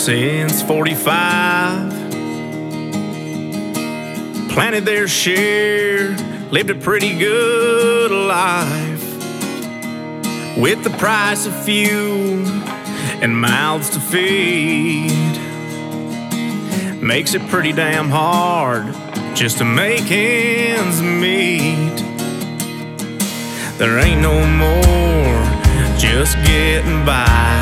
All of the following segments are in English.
since 45. Planted their share, lived a pretty good life. With the price of fuel and mouths to feed, makes it pretty damn hard just to make ends meet. There ain't no more just getting by.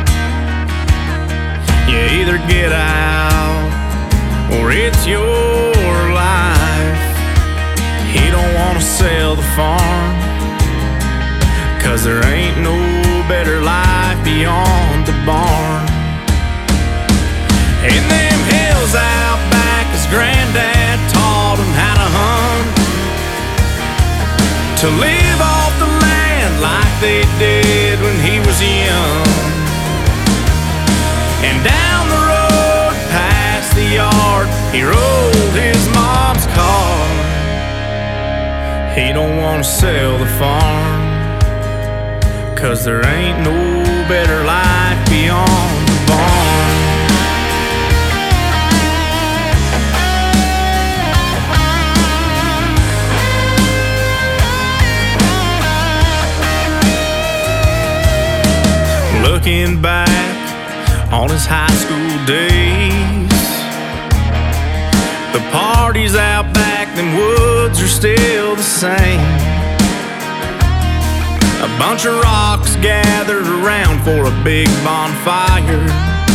You either get out or it's your life. He don't wanna sell the farm, 'cause there ain't no better life beyond the barn. In them hills out back, his granddad taught him how to hunt, to live off the land like they did when he was young. And down the road past the yard, he rolled his mom's car. He don't wanna sell the farm, 'cause there ain't no better life beyond the barn. Looking back on his high school days, the parties out back, them woods are still the same. A bunch of rocks gathered around for a big bonfire,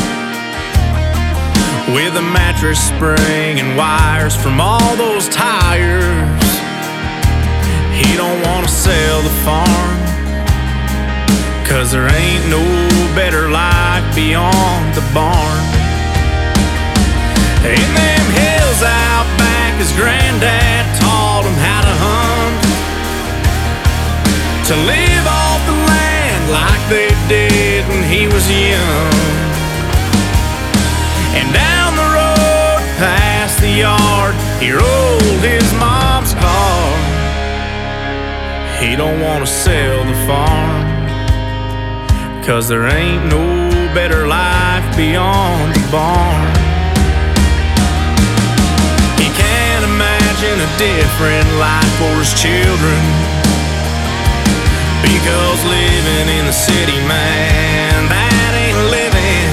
with a mattress spring and wires from all those tires. He don't wanna sell the farm, 'cause there ain't no better life beyond the barn. In them hills out back, his granddad taught him how to hunt, to live off the land like they did when he was young. And down the road past the yard, he rolled his mom's car. He don't wanna sell the farm, 'cause there ain't no better life beyond the barn. He can't imagine a different life for his children, because living in the city, man, that ain't living.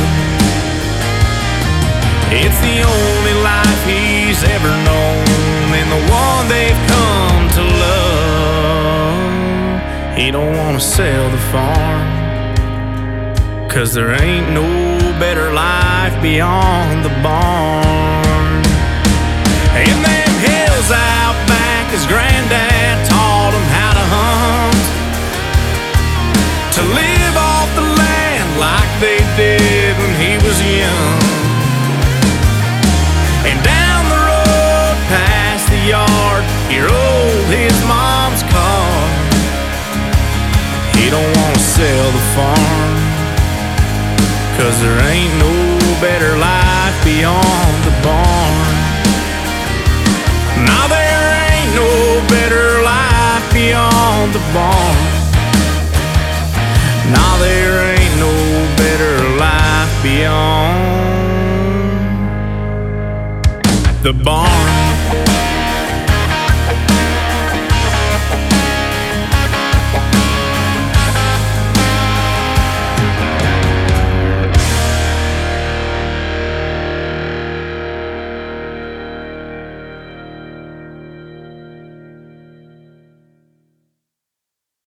It's the only life he's ever known, and the one they've come to love. He don't wanna sell the farm, 'cause there ain't no better life beyond the barn. In them hills out back, his granddad taught him how to hunt, to live off the land like they did when he was young. And down the road past the yard, he rolled his mom's car. He don't wanna sell the farm, 'cause there ain't no better life beyond the barn. Now there ain't no better life beyond the barn. Now there ain't no better life beyond the barn.